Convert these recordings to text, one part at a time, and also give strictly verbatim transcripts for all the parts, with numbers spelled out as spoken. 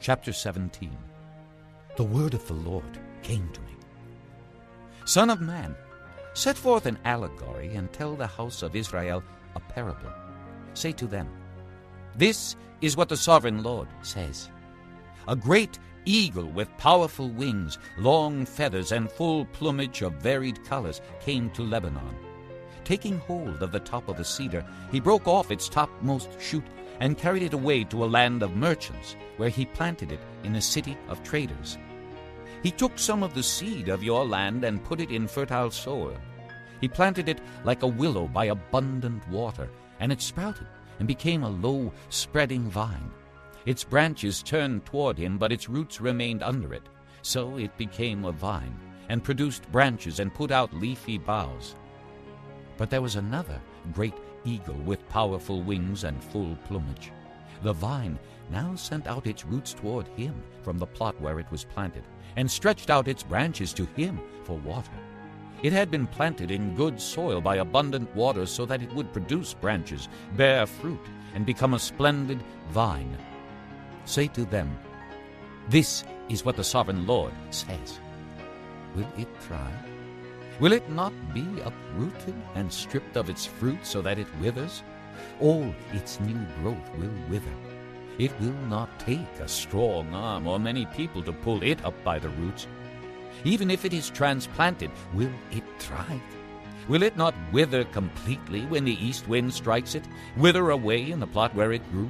Chapter seventeen. The word of the Lord came to me. Son of man, set forth an allegory and tell the house of Israel a parable. Say to them, this is what the sovereign Lord says. A great eagle with powerful wings, long feathers, and full plumage of varied colors came to Lebanon. Taking hold of the top of a cedar, he broke off its topmost shoot and carried it away to a land of merchants, where he planted it in a city of traders. He took some of the seed of your land and put it in fertile soil. He planted it like a willow by abundant water, and it sprouted and became a low, spreading vine. Its branches turned toward him, but its roots remained under it. So it became a vine, and produced branches and put out leafy boughs. But there was another great eagle with powerful wings and full plumage. The vine now sent out its roots toward him from the plot where it was planted, and stretched out its branches to him for water. It had been planted in good soil by abundant water, so that it would produce branches, bear fruit, and become a splendid vine. Say to them, this is what the sovereign Lord says. Will it thrive? Will it not be uprooted and stripped of its fruit so that it withers? All its new growth will wither. It will not take a strong arm or many people to pull it up by the roots. Even if it is transplanted, will it thrive? Will it not wither completely when the east wind strikes it, wither away in the plot where it grew?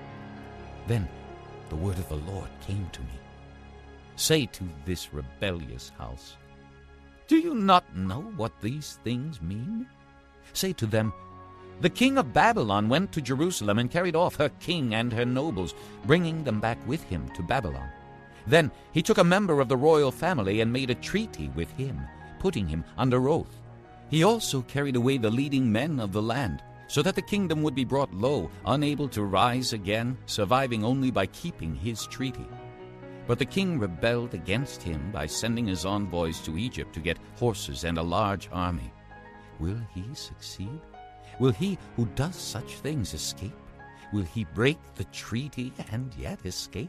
Then the word of the Lord came to me. Say to this rebellious house, do you not know what these things mean? Say to them, the king of Babylon went to Jerusalem and carried off her king and her nobles, bringing them back with him to Babylon. Then he took a member of the royal family and made a treaty with him, putting him under oath. He also carried away the leading men of the land, so that the kingdom would be brought low, unable to rise again, surviving only by keeping his treaty. But the king rebelled against him by sending his envoys to Egypt to get horses and a large army. Will he succeed? Will he who does such things escape? Will he break the treaty and yet escape?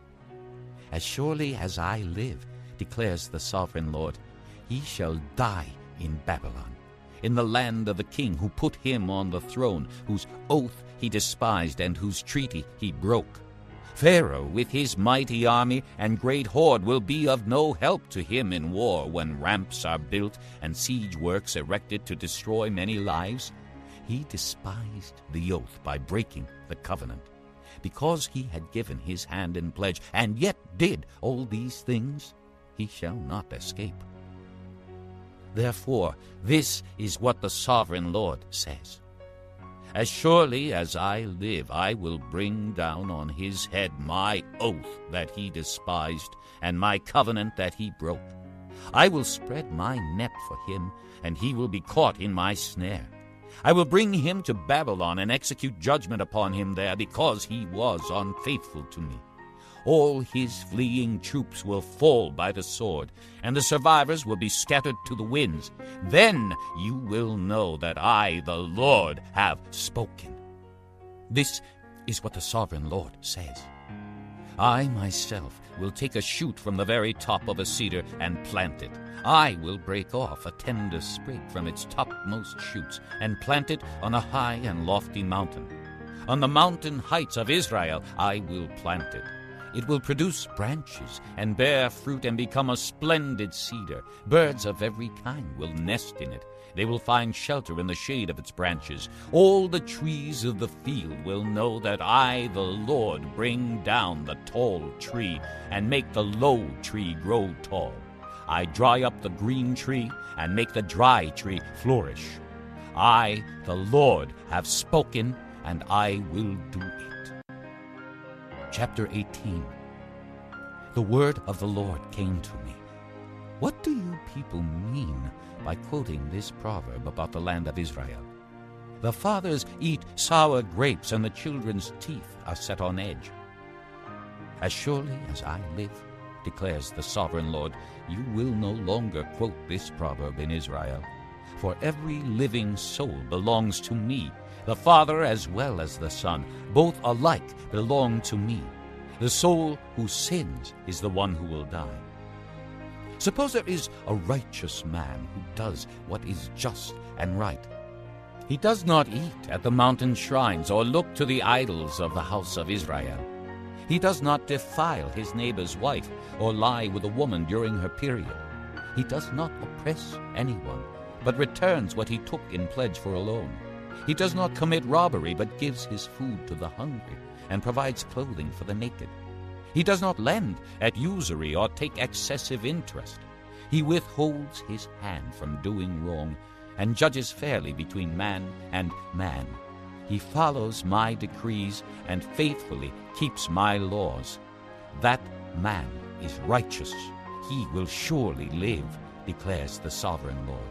As surely as I live, declares the sovereign Lord, he shall die in Babylon, in the land of the king who put him on the throne, whose oath he despised and whose treaty he broke. Pharaoh with his mighty army and great horde will be of no help to him in war when ramps are built and siege works erected to destroy many lives. He despised the oath by breaking the covenant. Because he had given his hand in pledge and yet did all these things, he shall not escape. Therefore, this is what the sovereign Lord says. As surely as I live, I will bring down on his head my oath that he despised and my covenant that he broke. I will spread my net for him, and he will be caught in my snare. I will bring him to Babylon and execute judgment upon him there, because he was unfaithful to me. All his fleeing troops will fall by the sword, and the survivors will be scattered to the winds. Then you will know that I, the Lord, have spoken. This is what the sovereign Lord says. I myself will take a shoot from the very top of a cedar and plant it. I will break off a tender sprig from its topmost shoots and plant it on a high and lofty mountain. On the mountain heights of Israel I will plant it. It will produce branches and bear fruit and become a splendid cedar. Birds of every kind will nest in it. They will find shelter in the shade of its branches. All the trees of the field will know that I, the Lord, bring down the tall tree and make the low tree grow tall. I dry up the green tree and make the dry tree flourish. I, the Lord, have spoken, and I will do it. Chapter eighteen. The word of the Lord came to me. What do you people mean by quoting this proverb about the land of Israel? The fathers eat sour grapes, and the children's teeth are set on edge. As surely as I live, declares the sovereign Lord, you will no longer quote this proverb in Israel. For every living soul belongs to me, the Father as well as the Son. Both alike belong to me. The soul who sins is the one who will die. Suppose there is a righteous man who does what is just and right. He does not eat at the mountain shrines or look to the idols of the house of Israel. He does not defile his neighbor's wife or lie with a woman during her period. He does not oppress anyone, but returns what he took in pledge for a loan. He does not commit robbery, but gives his food to the hungry and provides clothing for the naked. He does not lend at usury or take excessive interest. He withholds his hand from doing wrong and judges fairly between man and man. He follows my decrees and faithfully keeps my laws. That man is righteous. He will surely live, declares the sovereign Lord.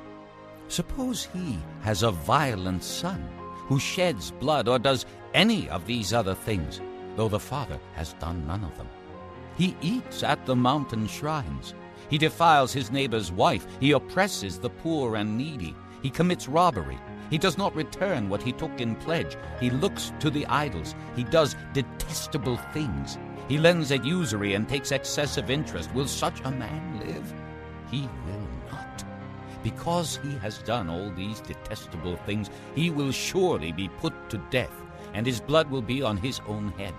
Suppose he has a violent son who sheds blood or does any of these other things, though the father has done none of them. He eats at the mountain shrines. He defiles his neighbor's wife. He oppresses the poor and needy. He commits robbery. He does not return what he took in pledge. He looks to the idols. He does detestable things. He lends at usury and takes excessive interest. Will such a man live? He will not. Because he has done all these detestable things, he will surely be put to death, and his blood will be on his own head.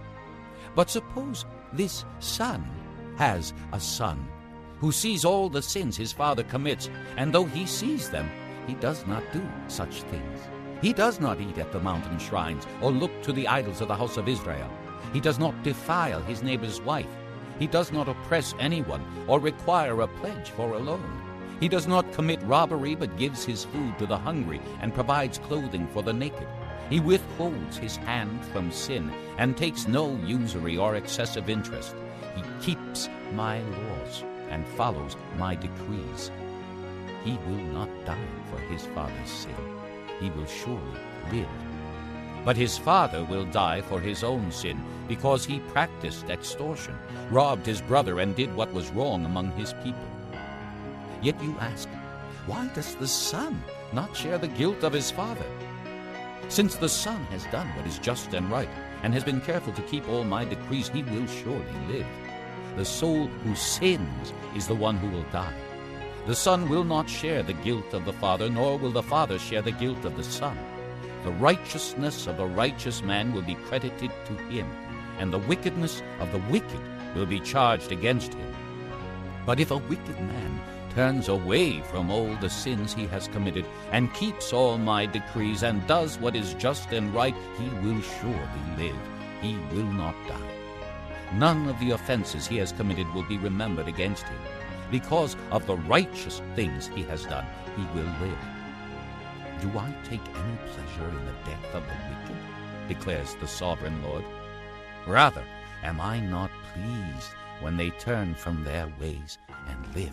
But suppose this son has a son who sees all the sins his father commits, and though he sees them, he does not do such things. He does not eat at the mountain shrines or look to the idols of the house of Israel. He does not defile his neighbor's wife. He does not oppress anyone or require a pledge for a loan. He does not commit robbery, but gives his food to the hungry and provides clothing for the naked. He withholds his hand from sin and takes no usury or excessive interest. He keeps my laws and follows my decrees. He will not die for his father's sin. He will surely live. But his father will die for his own sin, because he practiced extortion, robbed his brother, and did what was wrong among his people. Yet you ask, why does the son not share the guilt of his father? Since the son has done what is just and right, and has been careful to keep all my decrees, he will surely live. The soul who sins is the one who will die. The son will not share the guilt of the father, nor will the father share the guilt of the son. The righteousness of the righteous man will be credited to him, and the wickedness of the wicked will be charged against him. But if a wicked man turns away from all the sins he has committed, and keeps all my decrees, and does what is just and right, he will surely live. He will not die. None of the offenses he has committed will be remembered against him. Because of the righteous things he has done, he will live. Do I take any pleasure in the death of the wicked? Declares the sovereign Lord. Rather, am I not pleased when they turn from their ways and live?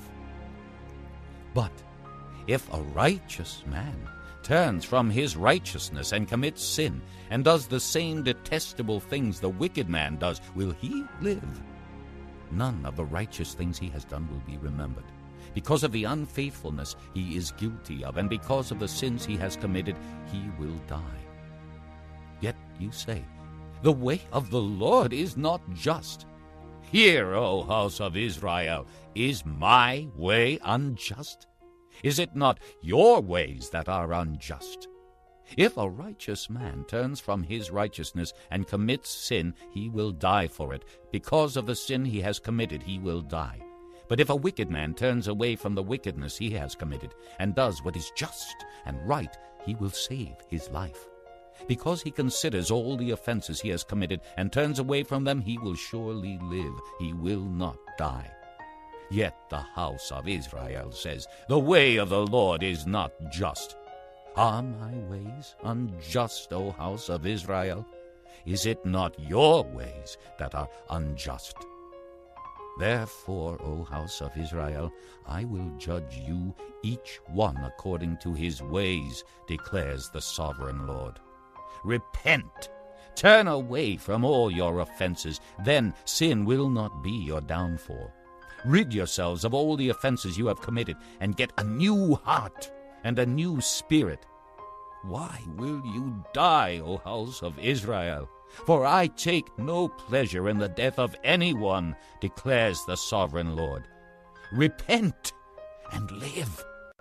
But if a righteous man turns from his righteousness and commits sin, and does the same detestable things the wicked man does, will he live? None of the righteous things he has done will be remembered. Because of the unfaithfulness he is guilty of, and because of the sins he has committed, he will die. Yet you say, the way of the Lord is not just. Hear, O house of Israel, is my way unjust? Is it not your ways that are unjust? If a righteous man turns from his righteousness and commits sin, he will die for it. Because of the sin he has committed, he will die. But if a wicked man turns away from the wickedness he has committed and does what is just and right, he will save his life. Because he considers all the offenses he has committed and turns away from them, he will surely live. He will not die. Yet the house of Israel says, the way of the Lord is not just. Are my ways unjust, O house of Israel? Is it not your ways that are unjust? Therefore, O house of Israel, I will judge you, each one according to his ways, declares the sovereign Lord. Repent! Turn away from all your offenses, then sin will not be your downfall. Rid yourselves of all the offenses you have committed, and get a new heart and a new spirit. Why will you die, O house of Israel? For I take no pleasure in the death of anyone, declares the sovereign Lord. Repent and live.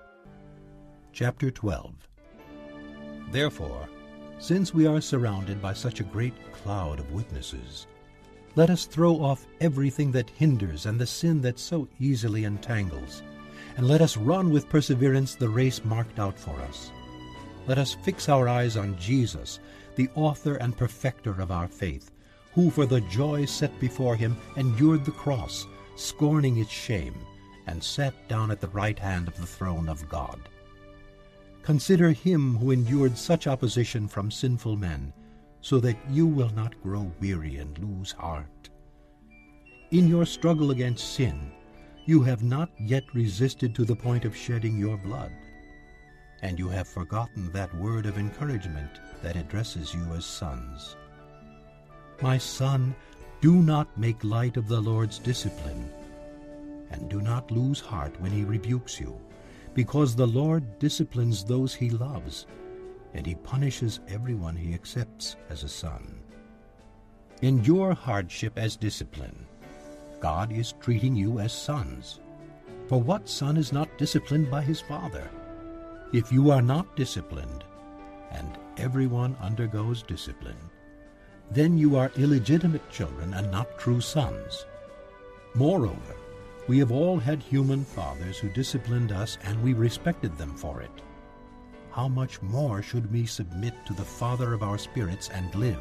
Chapter twelve. Therefore, since we are surrounded by such a great cloud of witnesses, let us throw off everything that hinders and the sin that so easily entangles, and let us run with perseverance the race marked out for us. Let us fix our eyes on Jesus, the author and perfecter of our faith, who for the joy set before him endured the cross, scorning its shame, and sat down at the right hand of the throne of God. Consider him who endured such opposition from sinful men, so that you will not grow weary and lose heart. In your struggle against sin, you have not yet resisted to the point of shedding your blood, and you have forgotten that word of encouragement that addresses you as sons. My son, do not make light of the Lord's discipline, and do not lose heart when he rebukes you, because the Lord disciplines those he loves, and he punishes everyone he accepts as a son. Endure hardship as discipline. God is treating you as sons. For what son is not disciplined by his father? If you are not disciplined, and everyone undergoes discipline, then you are illegitimate children and not true sons. Moreover, we have all had human fathers who disciplined us, and we respected them for it. How much more should we submit to the Father of our spirits and live?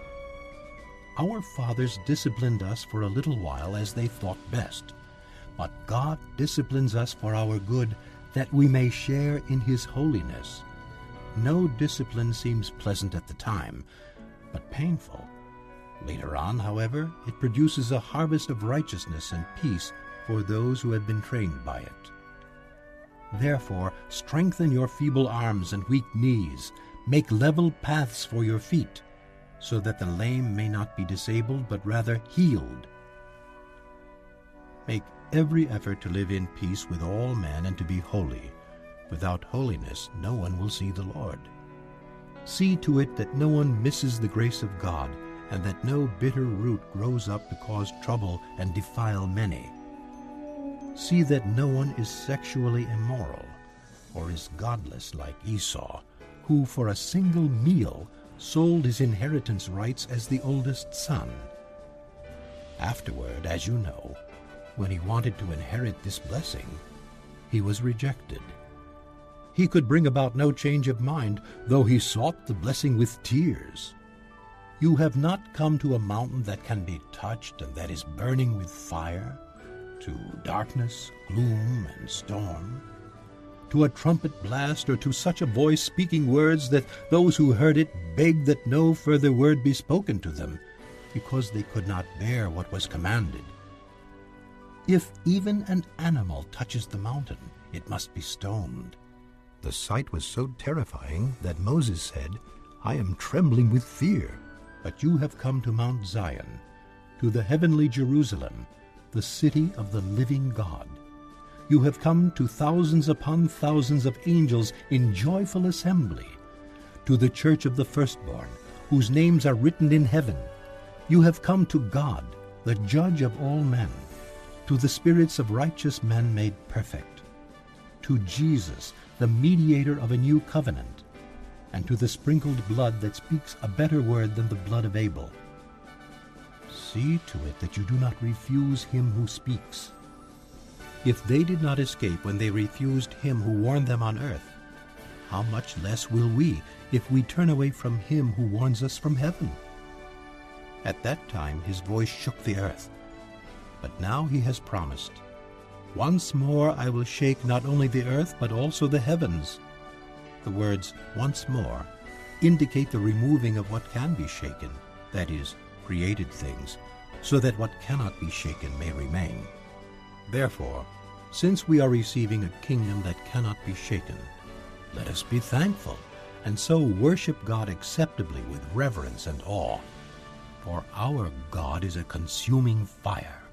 Our fathers disciplined us for a little while as they thought best, but God disciplines us for our good, that we may share in his holiness. No discipline seems pleasant at the time, but painful. Later on, however, it produces a harvest of righteousness and peace for those who have been trained by it. Therefore, strengthen your feeble arms and weak knees. Make level paths for your feet, so that the lame may not be disabled, but rather healed. Make every effort to live in peace with all men and to be holy. Without holiness, no one will see the Lord. See to it that no one misses the grace of God, and that no bitter root grows up to cause trouble and defile many. See that no one is sexually immoral, or is godless like Esau, who for a single meal sold his inheritance rights as the oldest son. Afterward, as you know, when he wanted to inherit this blessing, he was rejected. He could bring about no change of mind, though he sought the blessing with tears. You have not come to a mountain that can be touched and that is burning with fire, to darkness, gloom, and storm, to a trumpet blast, or to such a voice speaking words that those who heard it begged that no further word be spoken to them, because they could not bear what was commanded. If even an animal touches the mountain, it must be stoned. The sight was so terrifying that Moses said, I am trembling with fear. But you have come to Mount Zion, to the heavenly Jerusalem, the city of the living God. You have come to thousands upon thousands of angels in joyful assembly, to the church of the firstborn, whose names are written in heaven. You have come to God, the judge of all men, to the spirits of righteous men made perfect, to Jesus, the mediator of a new covenant, and to the sprinkled blood that speaks a better word than the blood of Abel. See to it that you do not refuse him who speaks. If they did not escape when they refused him who warned them on earth, how much less will we if we turn away from him who warns us from heaven? At that time his voice shook the earth, but now he has promised, once more I will shake not only the earth but also the heavens. The words, once more, indicate the removing of what can be shaken, that is, created things, so that what cannot be shaken may remain. Therefore, since we are receiving a kingdom that cannot be shaken, let us be thankful, and so worship God acceptably with reverence and awe. For our God is a consuming fire.